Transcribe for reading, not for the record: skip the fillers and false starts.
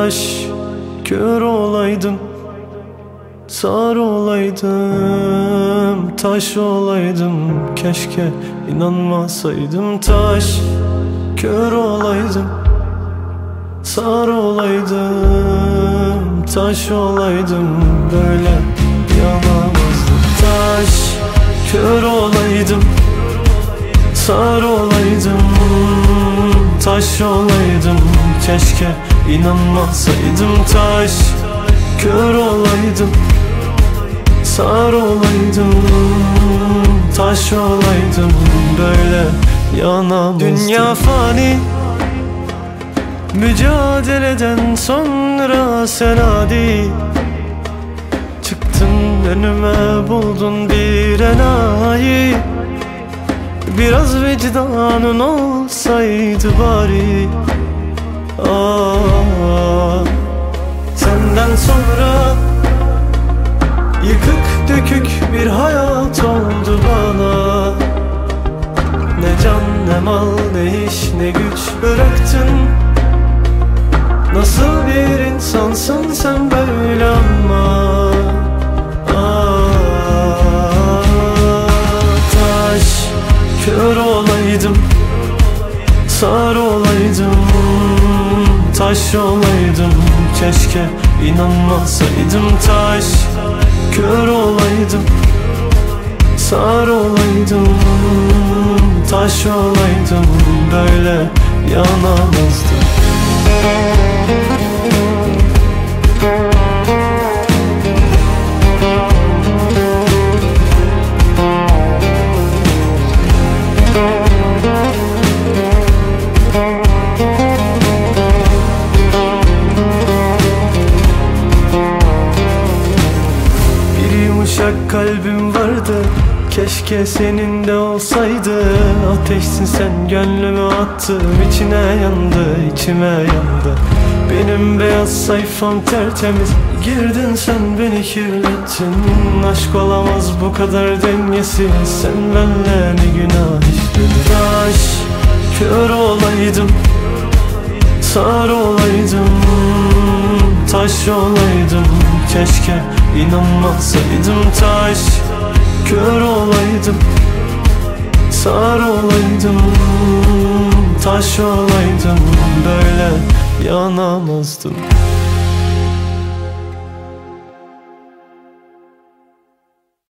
taş, kör olaydım, sar olaydım, taş olaydım. Keşke inanmasaydım. Taş, kör olaydım, sar olaydım, taş olaydım. Böyle yanamazdım. Taş, kör olaydım, sar olaydım, taş olaydım. Keşke inanmasaydım. Taş, kör olaydım, sar olaydım, taş olaydım. Böyle yanamazdım. Dünya fani, mücadeleden sonra sen adi çıktın önüme, buldun bir enayi. Biraz vicdanın olsaydı bari. Senden sonra yıkık dökük bir hayat oldu bana. Ne can ne mal ne iş ne güç bıraktın. Nasıl bir insansın sen böyle ama. Taş, kör olaydım, sar olaydım, taş olaydım. Keşke inanmasaydım. Taş, kör olaydım, sar olaydım, taş olaydım. Böyle yanamazdım. Yumuşak kalbim vardı, keşke senin de olsaydı. Ateşsin sen, gönlümü attım, içine yandı, içime yandı. Benim beyaz sayfam tertemiz, girdin sen beni kirlettin. Aşk olamaz bu kadar dengesiz, sen benimle ne günah işledin. Taş, kör olaydım, sar olaydım, taş olaydım. Keşke inanmasaydım. Taş, kör olaydım, sar olaydım, taş olaydım. Böyle yanamazdım.